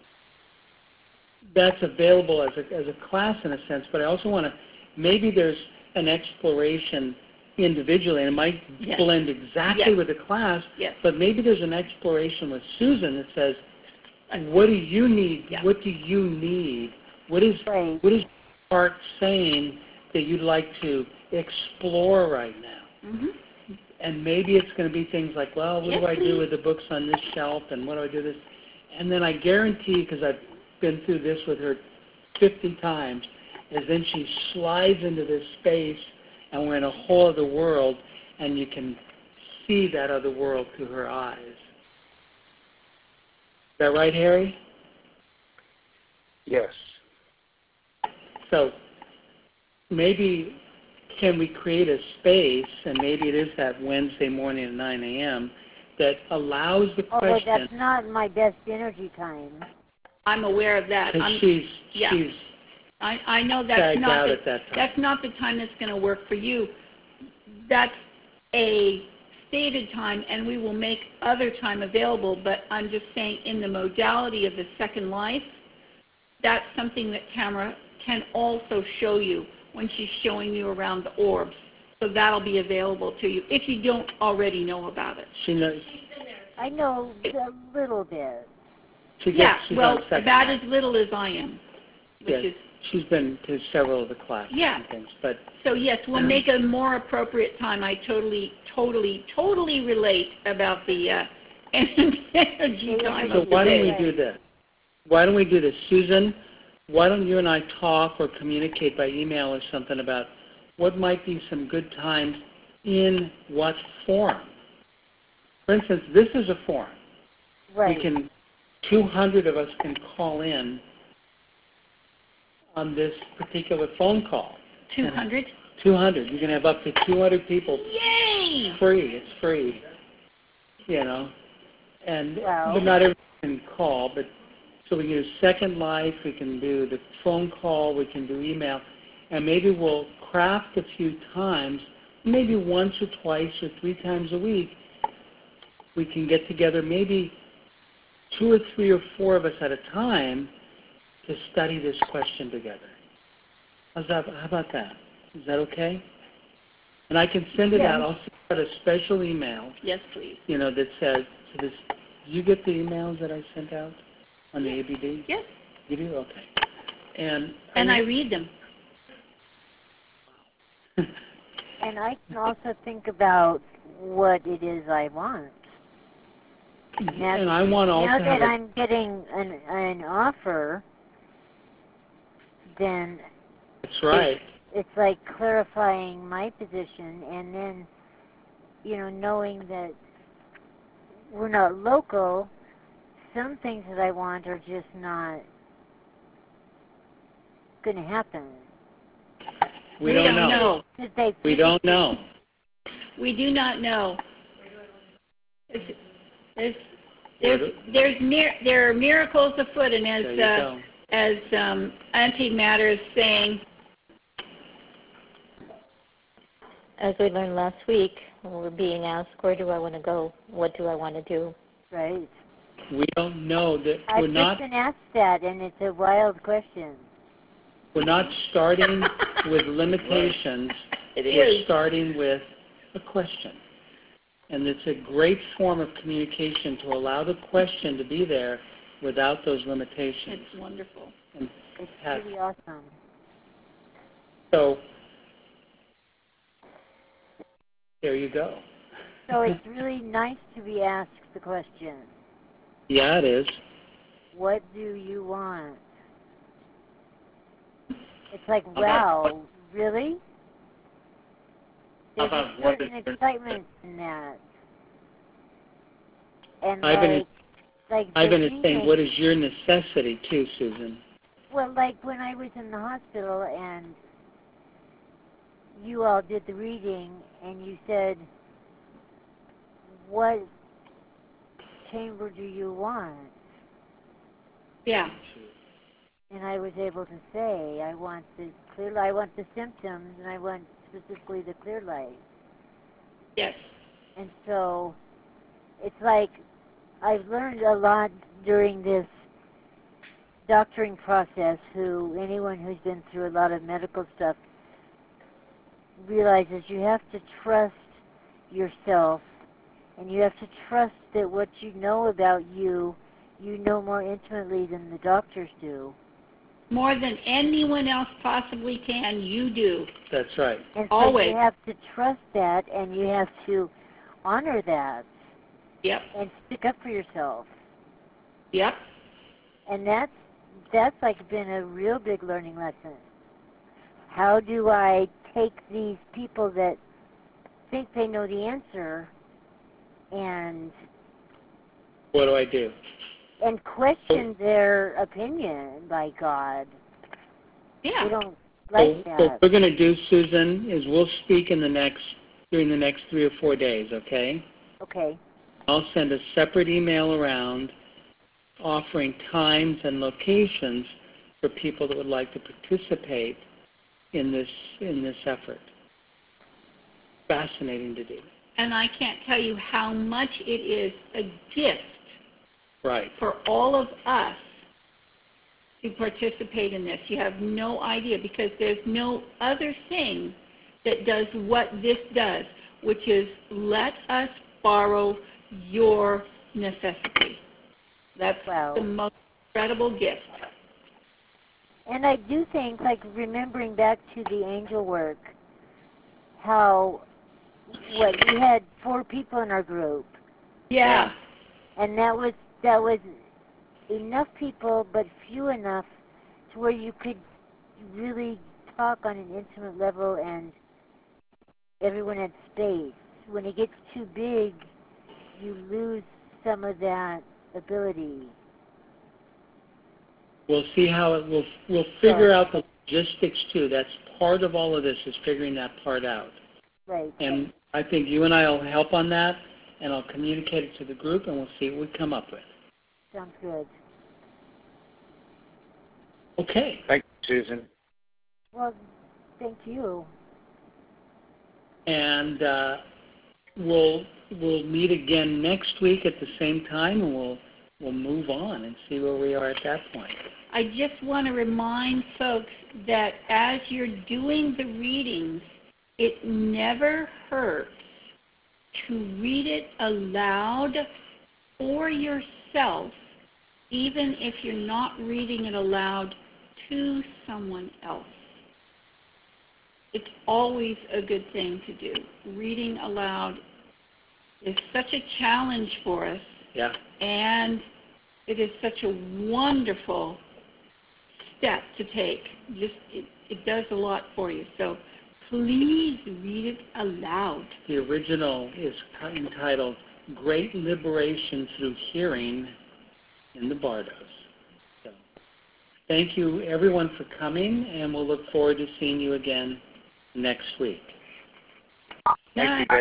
that's available as a as a class in a sense. But I also want to, maybe there's an exploration individually, and it might Yes. blend exactly Yes. with the class. Yes. But maybe there's an exploration with Susan that says, what do you need? Yeah. What do you need? What is Right. what is your heart saying that you'd like to explore right now? Mm-hmm. And maybe it's going to be things like, well, what Yes, do I please. do with the books on this shelf, and what do I do this? And then I guarantee, because I've been through this with her fifty times, is then she slides into this space, and we're in a whole other world, and you can see that other world through her eyes. Is that right, Harry? Yes. So maybe can we create a space, and maybe it is that Wednesday morning at nine a m, that allows the Although question, that's not my best energy time. I'm aware of that. because I'm, she's, yeah. she's I, I know that's tagged not out the, at that time. that's not the time that's going to work for you. That's a stated time, and we will make other time available, but I'm just saying in the modality of the Second Life, that's something that Tamara can also show you when she's showing you around the orbs. So that'll be available to you if you don't already know about it. She knows. I know a little bit. She gets, Yeah, she's well, on second about line. as little as I am, which Yes. is, She's been to several of the classes Yeah. and things, but so yes, we'll make a more appropriate time. I totally, totally, totally relate about the uh, energy time so of the why don't day. we do this? Why don't we do this? Susan, why don't you and I talk or communicate by email or something about what might be some good times in what forum? For instance, this is a forum. Right. We can, two hundred of us can call in on this particular phone call. two hundred? two hundred. You can have up to two hundred people. Yay! It's free. It's free. You know, and Wow. but not everyone can call. But so we can do Second Life. We can do the phone call. We can do email, and maybe we'll craft a few times, maybe once or twice or three times a week. We can get together, maybe two or three or four of us at a time, to study this question together. How's that, how about that? Is that okay? And I can send it Yeah. out. I'll send out a special email, Yes, please. you know, that says, so this, did you get the emails that I sent out on the A B D? Yes, You do? Okay. And, and I read them. And I can also think about what it is I want. Now, and I want to also now have that a, I'm getting an, an offer, then that's right. it's like clarifying my position, and then, you know, knowing that we're not local, some things that I want are just not going to happen. We, don't, know. know. Because they We don't know. We do not know. There's, there's, there's, there's mir- there are miracles afoot, and as There you uh, go. as um, antimatter is saying, as we learned last week, we're being asked, where do I want to go? What do I want to do? Right. We don't know that I've we're just not been asked that, and it's a wild question. we're not starting with limitations. It We're is. starting with a question. And it's a great form of communication to allow the question to be there without those limitations. It's wonderful. And It's have- really awesome. So there you go. So it's really nice to be asked the question, Yeah, it is. what do you want? It's like, How about wow, really? How There's a about what certain is- excitement in that. And Ivan like, is, like Ivan the is saying, feeling- what is your necessity too, Susan? Well, like when I was in the hospital and you all did the reading and you said, what chamber do you want? Yeah. And I was able to say, I want the clear, I want the symptoms, and I want specifically the clear light. Yes. And so, it's like I've learned a lot during this doctoring process. Who anyone who's been through a lot of medical stuff realizes you have to trust yourself, and you have to trust that what you know about you, you know more intimately than the doctors do. More than anyone else possibly can, you do. That's right. And so Always. you have to trust that, and you have to honor that, Yep. and stick up for yourself. Yep. And that's that's like been a real big learning lesson. How do I take these people that think they know the answer and What do I do? and question their opinion, by God? Yeah. They don't So, like so that. what we're going to do, Susan, is we'll speak in the next during the next three or four days, okay? Okay. I'll send a separate email around offering times and locations for people that would like to participate in this in this effort. Fascinating to do. And I can't tell you how much it is a gift Right. for all of us to participate in this. You have no idea, because there's no other thing that does what this does, which is let us borrow your necessity. That's Wow. the most incredible gift. And I do think, like remembering back to the angel work, how what we had four people in our group, Yeah. and that was that was enough people, but few enough to where you could really talk on an intimate level, and everyone had space. When it gets too big, you lose some of that ability. We'll see how it will. We'll figure out the logistics too. That's part of all of this, is figuring that part out. Right. And I think you and I will help on that, and I'll communicate it to the group, and we'll see what we come up with. Sounds good. Okay. Thank you, Susan. Well, thank you. And uh, we'll we'll meet again next week at the same time, and we'll we'll move on and see where we are at that point. I just want to remind folks that as you're doing the readings, it never hurts to read it aloud for yourself, even if you're not reading it aloud to someone else. It's always a good thing to do. Reading aloud is such a challenge for us, Yeah. and it is such a wonderful step to take. Just it, it does a lot for you. So please read it aloud. The original is entitled Great Liberation Through Hearing in the Bardos. So, thank you, everyone, for coming, and we'll look forward to seeing you again next week. Thank you, Dave.